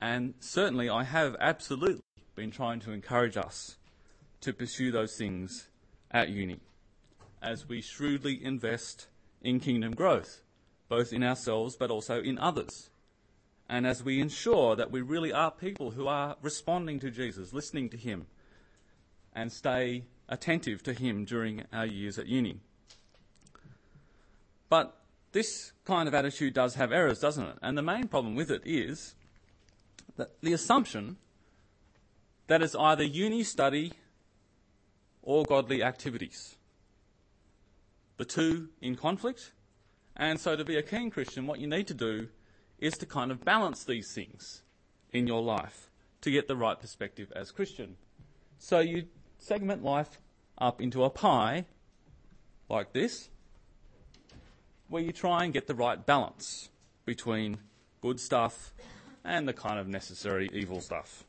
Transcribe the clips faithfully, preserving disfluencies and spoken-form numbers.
And certainly I have absolutely been trying to encourage us to pursue those things at uni as we shrewdly invest in kingdom growth, both in ourselves but also in others. And as we ensure that we really are people who are responding to Jesus, listening to him, and stay attentive to him during our years at uni. But this kind of attitude does have errors, doesn't it? And the main problem with it is that the assumption that it's either uni study or godly activities. The two in conflict. And so to be a keen Christian, what you need to do is to kind of balance these things in your life to get the right perspective as Christian. So you segment life up into a pie like this, where you try and get the right balance between good stuff and the kind of necessary evil stuff.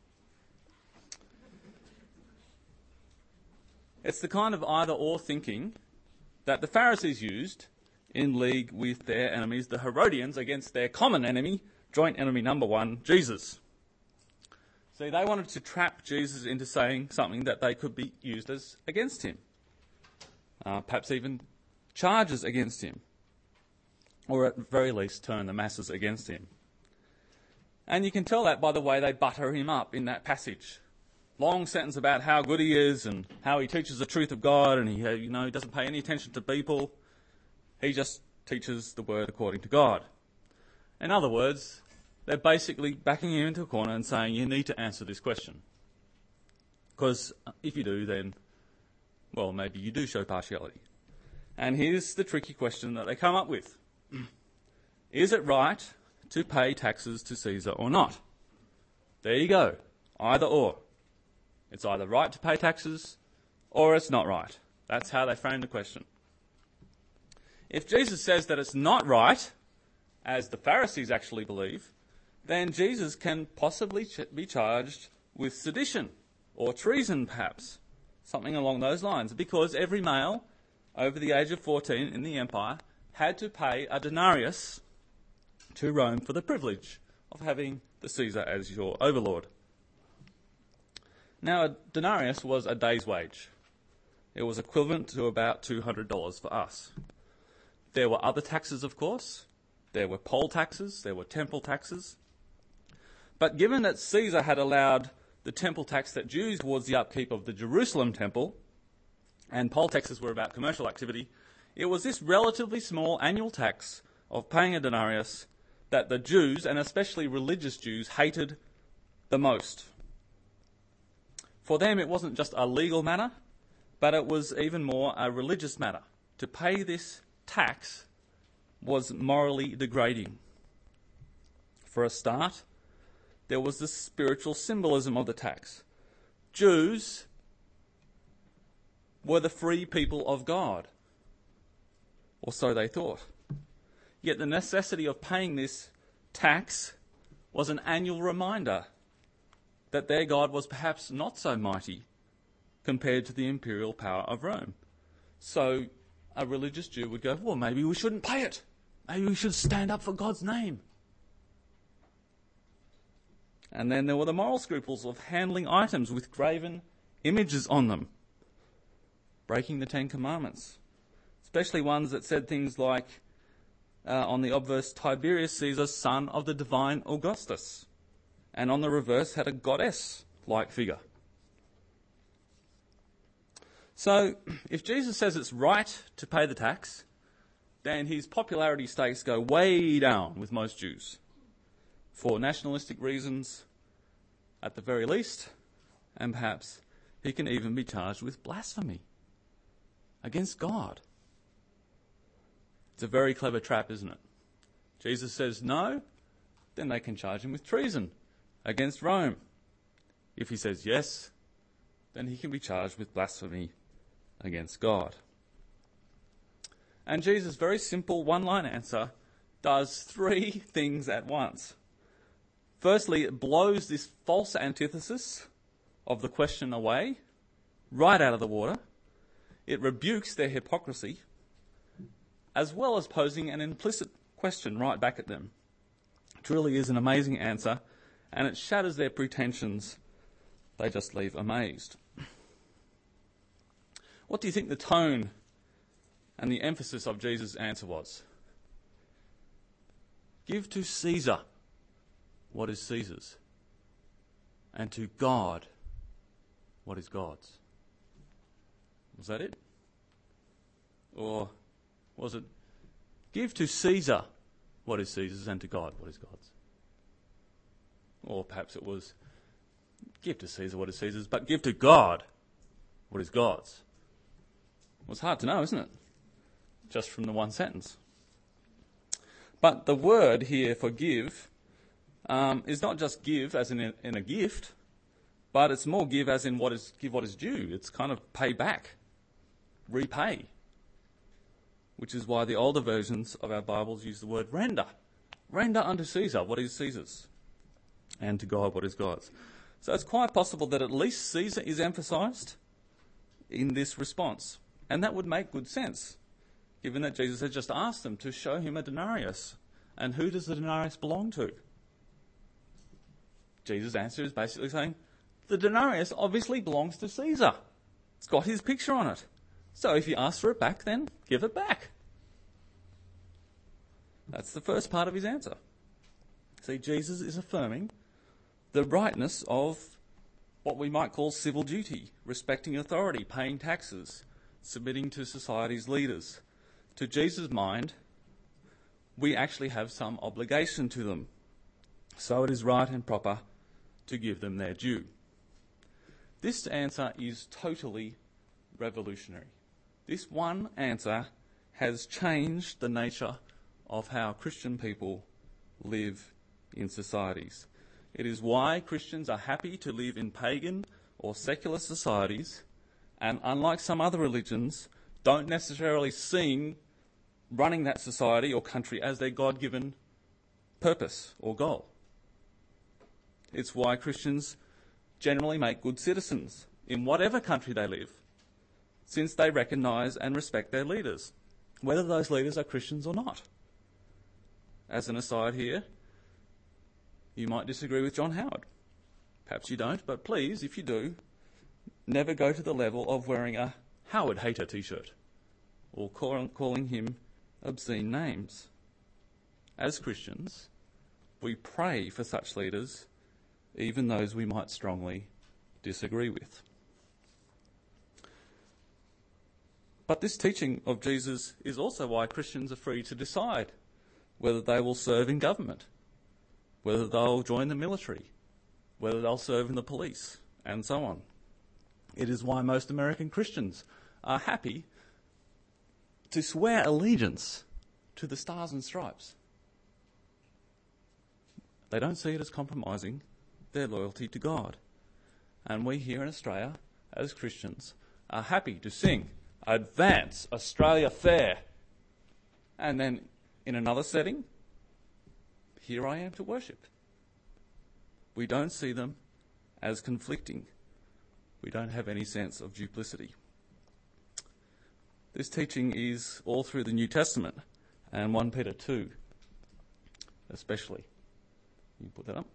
It's the kind of either-or thinking that the Pharisees used in league with their enemies, the Herodians, against their common enemy, joint enemy number one, Jesus. See, they wanted to trap Jesus into saying something that they could be used as against him. Uh, perhaps even charges against him. Or at very least turn the masses against him. And you can tell that by the way they butter him up in that passage. Long sentence about how good he is and how he teaches the truth of God, and he, you know, he doesn't pay any attention to people. He just teaches the word according to God. In other words, they're basically backing him into a corner and saying, you need to answer this question. Because if you do, then, well, maybe you do show partiality. And here's the tricky question that they come up with. Is it right to pay taxes to Caesar or not? There you go. Either or. It's either right to pay taxes or it's not right. That's how they frame the question. If Jesus says that it's not right, as the Pharisees actually believe, then Jesus can possibly ch- be charged with sedition or treason, perhaps, something along those lines, because every male over the age of fourteen in the empire had to pay a denarius to Rome for the privilege of having the Caesar as your overlord. Now, a denarius was a day's wage. It was equivalent to about two hundred dollars for us. There were other taxes, of course. There were poll taxes, there were temple taxes. But given that Caesar had allowed the temple tax that Jews towards the upkeep of the Jerusalem temple, and poll taxes were about commercial activity, it was this relatively small annual tax of paying a denarius that the Jews, and especially religious Jews, hated the most. For them, it wasn't just a legal matter, but it was even more a religious matter. To pay this tax was morally degrading. For a start, there was the spiritual symbolism of the tax. Jews were the free people of God, or so they thought. Yet the necessity of paying this tax was an annual reminder that their God was perhaps not so mighty compared to the imperial power of Rome. So a religious Jew would go, well, maybe we shouldn't pay it. Maybe we should stand up for God's name. And then there were the moral scruples of handling items with graven images on them, breaking the Ten Commandments, especially ones that said things like, uh, on the obverse, Tiberius Caesar, son of the divine Augustus, and on the reverse had a goddess-like figure. So, if Jesus says it's right to pay the tax, then his popularity stakes go way down with most Jews. For nationalistic reasons, at the very least, and perhaps he can even be charged with blasphemy against God. It's a very clever trap, isn't it? Jesus says no, then they can charge him with treason against Rome. If he says yes, then he can be charged with blasphemy against God. And Jesus' very simple one-line answer does three things at once. Firstly, it blows this false antithesis of the question away, right out of the water. It rebukes their hypocrisy, as well as posing an implicit question right back at them. It truly is an amazing answer, and it shatters their pretensions. They just leave amazed. What do you think the tone and the emphasis of Jesus' answer was? Give to Caesar what is Caesar's, and to God what is God's. Was that it? Or was it, give to Caesar what is Caesar's, and to God what is God's? Or perhaps it was, give to Caesar what is Caesar's, but give to God what is God's. Well, it's hard to know, isn't it? Just from the one sentence. But the word here for give um, is not just give as in a, in a gift, but it's more give as in what is give what is due. It's kind of pay back, repay, which is why the older versions of our Bibles use the word render. Render unto Caesar what is Caesar's, and to God what is God's. So it's quite possible that at least Caesar is emphasised in this response. And that would make good sense, given that Jesus had just asked them to show him a denarius. And who does the denarius belong to? Jesus' answer is basically saying, the denarius obviously belongs to Caesar. It's got his picture on it. So if you ask for it back, then give it back. That's the first part of his answer. See, Jesus is affirming the rightness of what we might call civil duty, respecting authority, paying taxes, submitting to society's leaders. To Jesus' mind, we actually have some obligation to them. So it is right and proper to give them their due. This answer is totally revolutionary. This one answer has changed the nature of how Christian people live in societies. It is why Christians are happy to live in pagan or secular societies, and unlike some other religions, don't necessarily see running that society or country as their God-given purpose or goal. It's why Christians generally make good citizens in whatever country they live, since they recognise and respect their leaders, whether those leaders are Christians or not. As an aside here, you might disagree with John Howard. Perhaps you don't, but please, if you do, never go to the level of wearing a Howard hater t-shirt or call, calling him obscene names. As Christians, we pray for such leaders, even those we might strongly disagree with. But this teaching of Jesus is also why Christians are free to decide whether they will serve in government, whether they'll join the military, whether they'll serve in the police, and so on. It is why most American Christians are happy to swear allegiance to the Stars and Stripes. They don't see it as compromising their loyalty to God. And we here in Australia, as Christians, are happy to sing Advance Australia Fair. And then in another setting, here I am to worship. We don't see them as conflicting. We don't have any sense of duplicity. This teaching is all through the New Testament, and First Peter two especially. You put that up.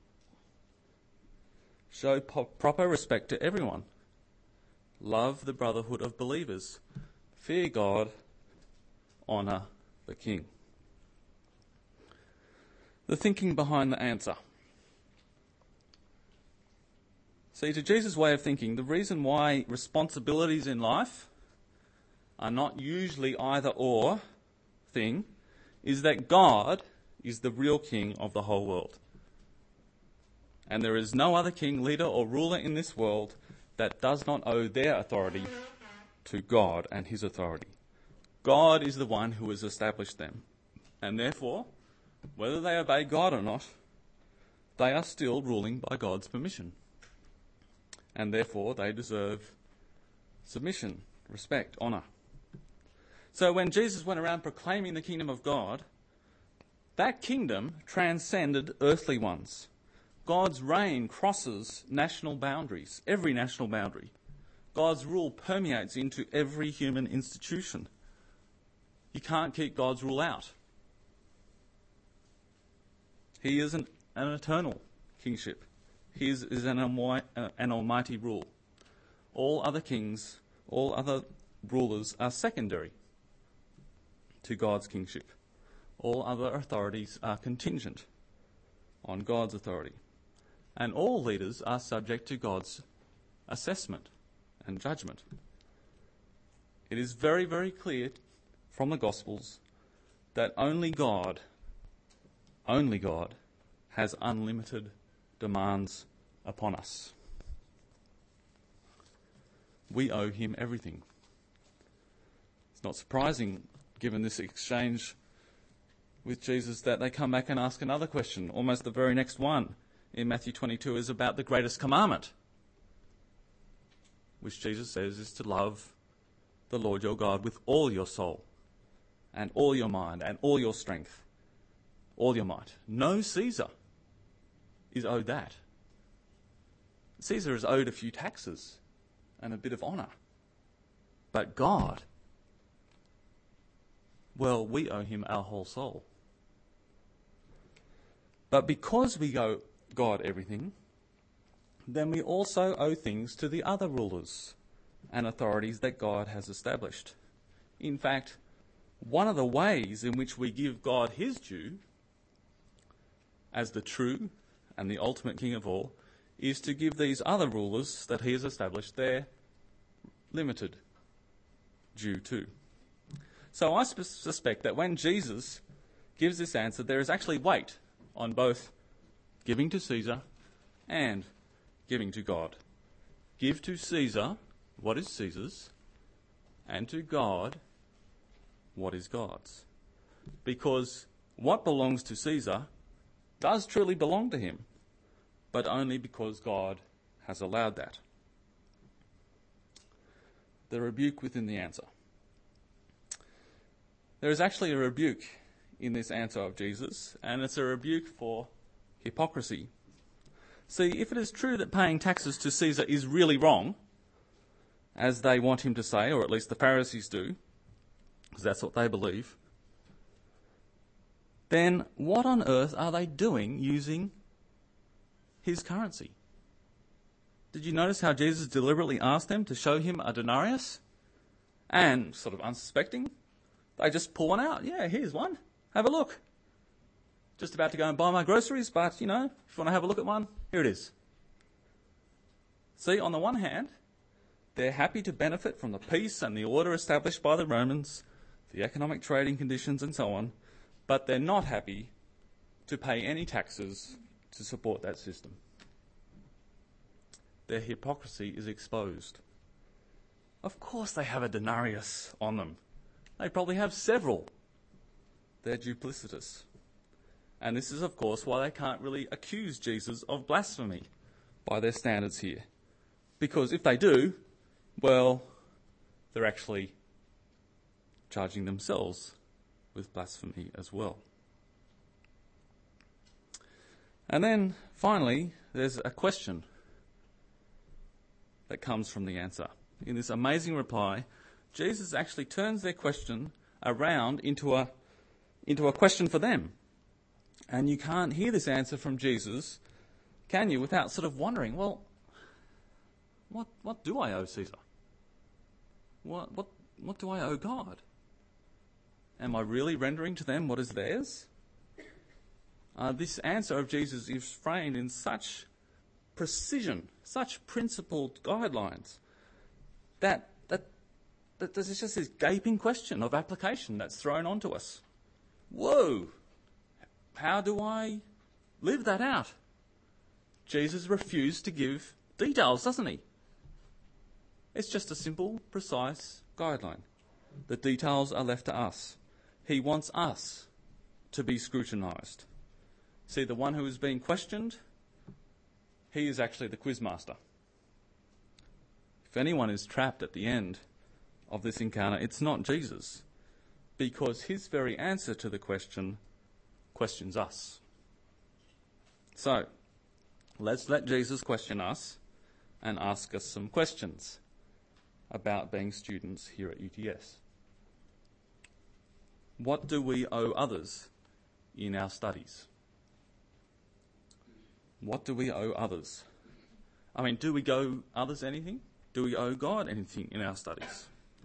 Show po- proper respect to everyone. Love the brotherhood of believers. Fear God. Honour the King. The thinking behind the answer. See, to Jesus' way of thinking, the reason why responsibilities in life are not usually either or thing is that God is the real king of the whole world. And there is no other king, leader or ruler in this world that does not owe their authority to God and his authority. God is the one who has established them. And therefore, whether they obey God or not, they are still ruling by God's permission. And therefore they deserve submission, respect, honour. So when Jesus went around proclaiming the kingdom of God, that kingdom transcended earthly ones. God's reign crosses national boundaries, every national boundary. God's rule permeates into every human institution. You can't keep God's rule out. He is an, an eternal kingship. His is an, almi- uh, an almighty rule. All other kings, all other rulers are secondary to God's kingship. All other authorities are contingent on God's authority. And all leaders are subject to God's assessment and judgment. It is very, very clear from the Gospels that only God, only God, has unlimited demands upon us. We owe him everything. It's not surprising, given this exchange with Jesus, that they come back and ask another question. Almost the very next one in Matthew twenty-two is about the greatest commandment, which Jesus says is to love the Lord your God with all your soul and all your mind and all your strength, all your might. No Caesar is owed that. Caesar is owed a few taxes and a bit of honour. But God, well, we owe him our whole soul. But because we owe God everything, then we also owe things to the other rulers and authorities that God has established. In fact, one of the ways in which we give God his due as the true and the ultimate king of all is to give these other rulers that he has established their limited due too. So I sp- suspect that when Jesus gives this answer, there is actually weight on both giving to Caesar and giving to God. Give to Caesar what is Caesar's, and to God what is God's. Because what belongs to Caesar does truly belong to him, but only because God has allowed that. The rebuke within the answer. There is actually a rebuke in this answer of Jesus, and it's a rebuke for hypocrisy. See, if it is true that paying taxes to Caesar is really wrong, as they want him to say, or at least the Pharisees do, because that's what they believe, then what on earth are they doing using his currency? Did you notice how Jesus deliberately asked them to show him a denarius? And, sort of unsuspecting, they just pull one out. Yeah, here's one. Have a look. Just about to go and buy my groceries, but, you know, if you want to have a look at one, here it is. See, on the one hand, they're happy to benefit from the peace and the order established by the Romans, the economic trading conditions and so on, but they're not happy to pay any taxes to support that system. Their hypocrisy is exposed. Of course they have a denarius on them. They probably have several. They're duplicitous. And this is, of course, why they can't really accuse Jesus of blasphemy by their standards here. Because if they do, well, they're actually charging themselves with blasphemy as well. And then, finally, there's a question that comes from the answer. In this amazing reply, Jesus actually turns their question around into a, into a question for them. And you can't hear this answer from Jesus, can you, without sort of wondering, well, what what do I owe Caesar? What what what do I owe God? Am I really rendering to them what is theirs? Uh, this answer of Jesus is framed in such precision, such principled guidelines, that, that, that there's just this gaping question of application that's thrown onto us. Whoa! How do I live that out? Jesus refused to give details, doesn't he? It's just a simple, precise guideline. The details are left to us. He wants us to be scrutinised. See, the one who is being questioned, he is actually the quizmaster. If anyone is trapped at the end of this encounter, it's not Jesus, because his very answer to the question questions us. So, let's let Jesus question us and ask us some questions about being students here at U T S. What do we owe others in our studies? What do we owe others? I mean, do we owe others anything? Do we owe God anything in our studies?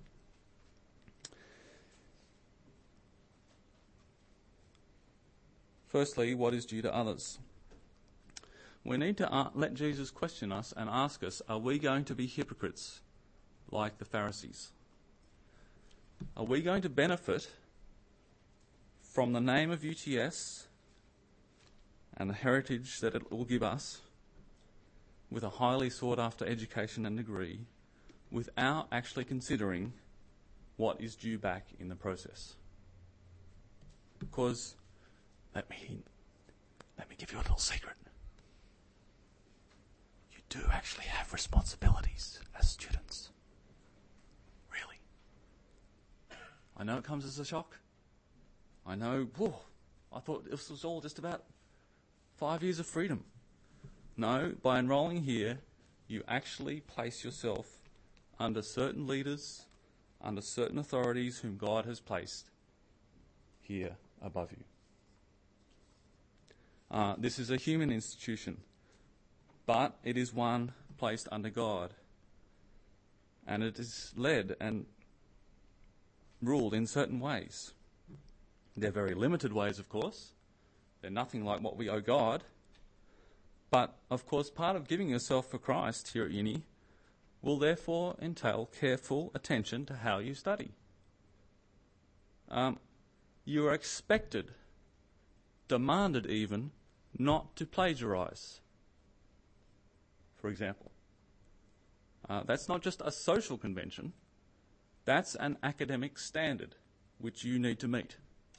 Firstly, what is due to others? We need to uh, let Jesus question us and ask us, are we going to be hypocrites like the Pharisees? Are we going to benefit from the name of U T S and the heritage that it will give us with a highly sought after education and degree without actually considering what is due back in the process? Because let me let me give you a little secret. You do actually have responsibilities as students. Really. I know it comes as a shock. I know, whoa, I thought this was all just about five years of freedom. No, by enrolling here, you actually place yourself under certain leaders, under certain authorities whom God has placed here above you. Uh, this is a human institution, but it is one placed under God. And it is led and ruled in certain ways. They're very limited ways, of course. They're nothing like what we owe God. But, of course, part of giving yourself for Christ here at uni will therefore entail careful attention to how you study. Um, you are expected, demanded even, not to plagiarise, for example. Uh, that's not just a social convention. That's an academic standard which you need to meet.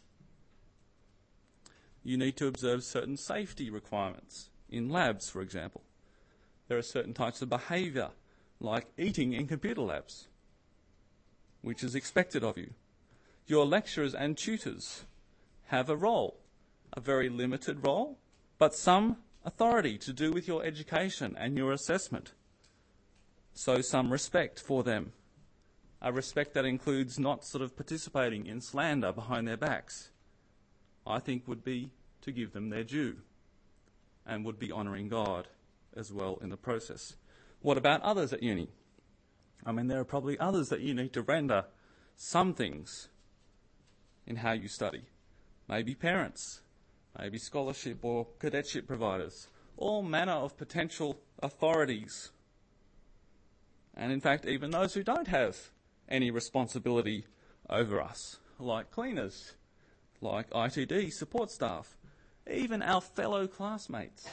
You need to observe certain safety requirements in labs, for example. There are certain types of behaviour, like eating in computer labs, which is expected of you. Your lecturers and tutors have a role, a very limited role, but some authority to do with your education and your assessment. So some respect for them. A respect that includes not sort of participating in slander behind their backs, I think would be to give them their due and would be honouring God as well in the process. What about others at uni? I mean, there are probably others that you need to render some things in how you study. Maybe parents, maybe scholarship or cadetship providers, all manner of potential authorities. And in fact, even those who don't have any responsibility over us, like cleaners, like I T D support staff, even our fellow classmates.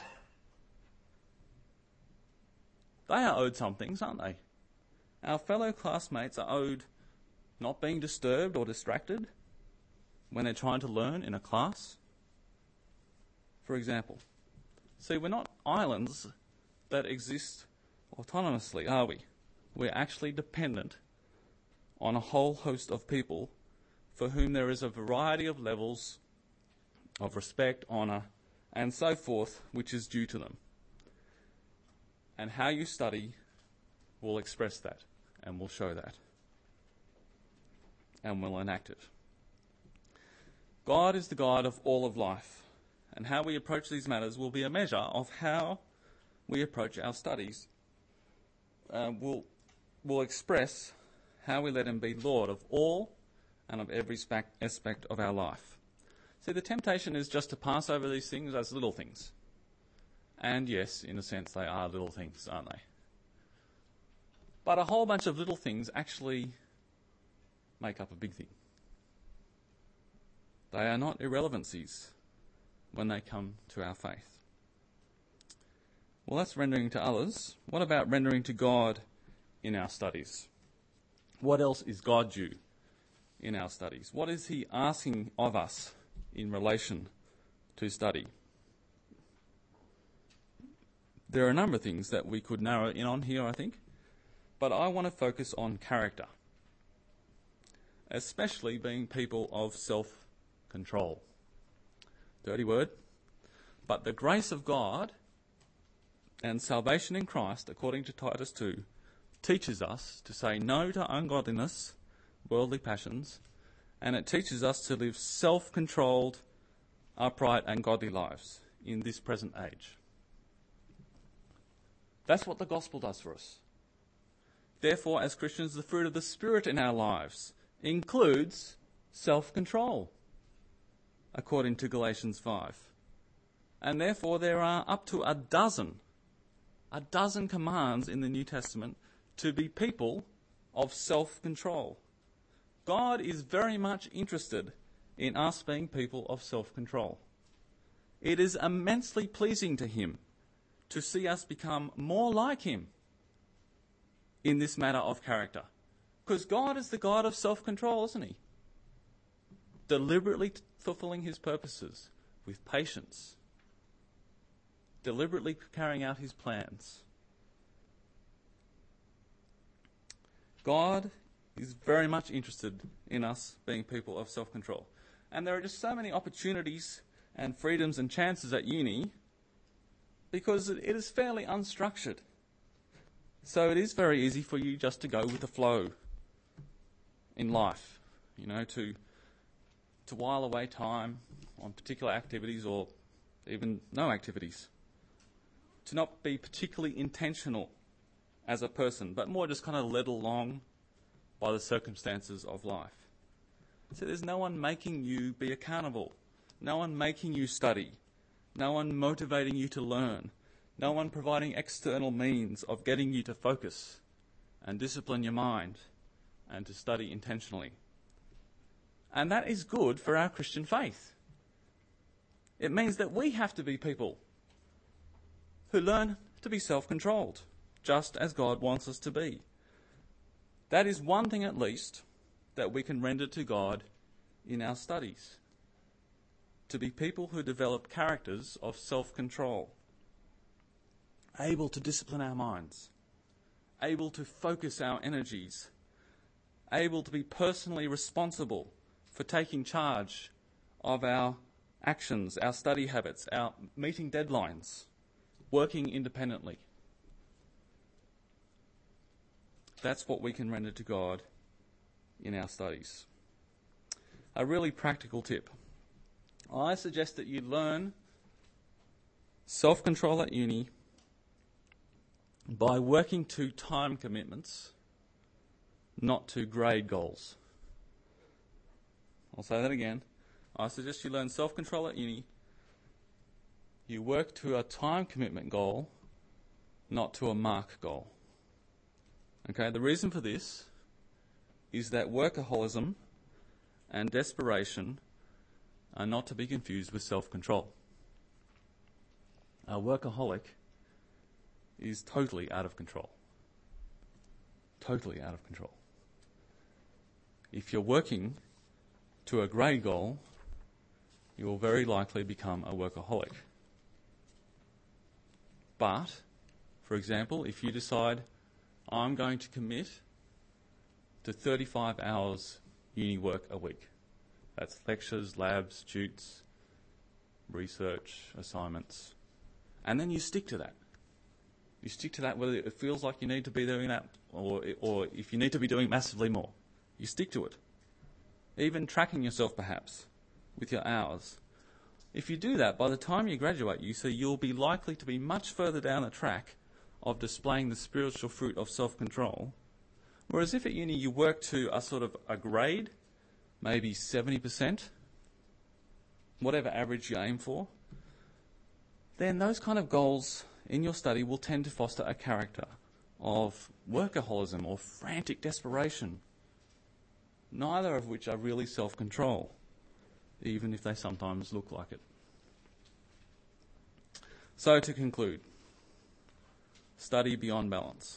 They are owed some things, aren't they? Our fellow classmates are owed not being disturbed or distracted when they're trying to learn in a class. For example, see, we're not islands that exist autonomously, are we? We're actually dependent on a whole host of people for whom there is a variety of levels of respect, honour, and so forth, which is due to them. And how you study will express that, and will show that, and will enact it. God is the God of all of life, and how we approach these matters will be a measure of how we approach our studies. Uh, will will express how we let him be Lord of all and of every aspect of our life. See, the temptation is just to pass over these things as little things. And yes, in a sense, they are little things, aren't they? But a whole bunch of little things actually make up a big thing. They are not irrelevancies when they come to our faith. Well, that's rendering to others. What about rendering to God in our studies? What else is God due in our studies? What is he asking of us in relation to study? There are a number of things that we could narrow in on here, I think, but I want to focus on character, especially being people of self-control. Dirty word. But the grace of God and salvation in Christ, according to Titus two, teaches us to say no to ungodliness, worldly passions, and it teaches us to live self-controlled, upright and godly lives in this present age. That's what the gospel does for us. Therefore, as Christians, the fruit of the Spirit in our lives includes self-control, according to Galatians five. And therefore, there are up to a dozen, a dozen commands in the New Testament to be people of self-control. God is very much interested in us being people of self-control. It is immensely pleasing to him to see us become more like him in this matter of character. Because God is the God of self-control, isn't he? Deliberately fulfilling his purposes with patience. Deliberately carrying out his plans. God is very much interested in us being people of self-control. And there are just so many opportunities and freedoms and chances at uni because it is fairly unstructured. So it is very easy for you just to go with the flow in life, you know, to to while away time on particular activities or even no activities. To not be particularly intentional as a person, but more just kind of led along by the circumstances of life. So there's no one making you be accountable, no one making you study, no one motivating you to learn, no one providing external means of getting you to focus and discipline your mind and to study intentionally. And that is good for our Christian faith. It means that we have to be people who learn to be self-controlled, just as God wants us to be. That is one thing at least that we can render to God in our studies. To be people who develop characters of self-control, able to discipline our minds, able to focus our energies, able to be personally responsible for taking charge of our actions, our study habits, our meeting deadlines, working independently. That's what we can render to God in our studies. A really practical tip. I suggest that you learn self-control at uni by working to time commitments, not to grade goals. I'll say that again. I suggest you learn self-control at uni. You work to a time commitment goal, not to a mark goal. Okay, the reason for this is that workaholism and desperation are not to be confused with self-control. A workaholic is totally out of control. Totally out of control. If you're working to a grade goal, you will very likely become a workaholic. But, for example, if you decide, I'm going to commit to thirty-five hours uni work a week. That's lectures, labs, tutes, research, assignments. And then you stick to that. You stick to that whether it feels like you need to be doing that or, or if you need to be doing massively more. You stick to it. Even tracking yourself perhaps with your hours. If you do that, by the time you graduate, you see you'll be likely to be much further down the track of displaying the spiritual fruit of self-control. Whereas if at uni you work to a sort of a grade, maybe seventy percent, whatever average you aim for, then those kind of goals in your study will tend to foster a character of workaholism or frantic desperation, neither of which are really self-control, even if they sometimes look like it. So to conclude, study beyond balance.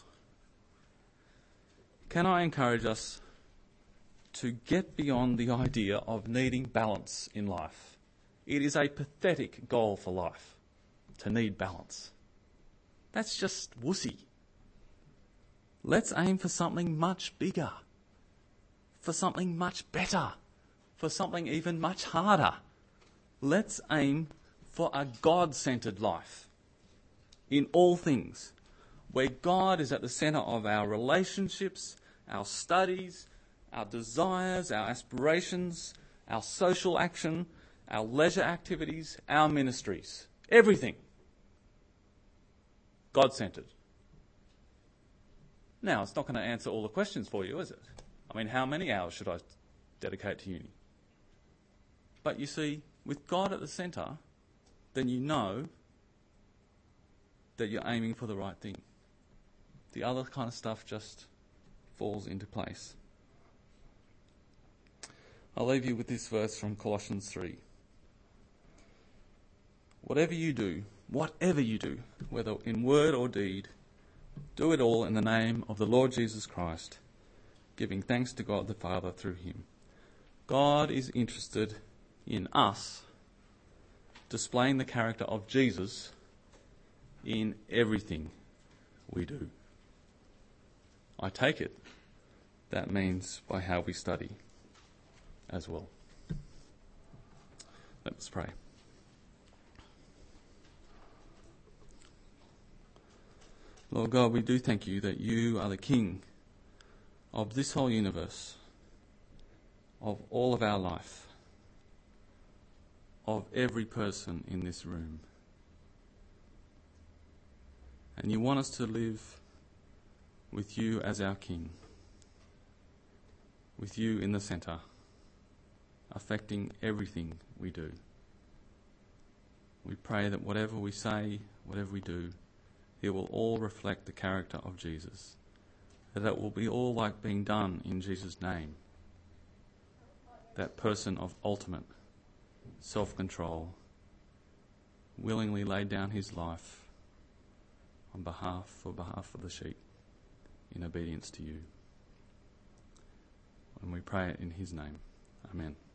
Can I encourage us to get beyond the idea of needing balance in life? It is a pathetic goal for life, to need balance. That's just wussy. Let's aim for something much bigger, for something much better, for something even much harder. Let's aim for a God-centered life in all things, where God is at the centre of our relationships, our studies, our desires, our aspirations, our social action, our leisure activities, our ministries. Everything God-centered. Now, it's not going to answer all the questions for you, is it? I mean, how many hours should I dedicate to uni? But you see, with God at the centre, then you know that you're aiming for the right thing. The other kind of stuff just falls into place. I'll leave you with this verse from Colossians three. Whatever you do, whatever you do, whether in word or deed, do it all in the name of the Lord Jesus Christ, giving thanks to God the Father through him. God is interested in us displaying the character of Jesus in everything we do. I take it that means by how we study as well. Let us pray. Lord God, we do thank you that you are the King of this whole universe, of all of our life, of every person in this room. And you want us to live with you as our King, with you in the centre, affecting everything we do. We pray that whatever we say, whatever we do, it will all reflect the character of Jesus, that it will be all like being done in Jesus' name, that person of ultimate self-control, willingly laid down his life on behalf, for behalf of the sheep, in obedience to you. And we pray it in his name. Amen.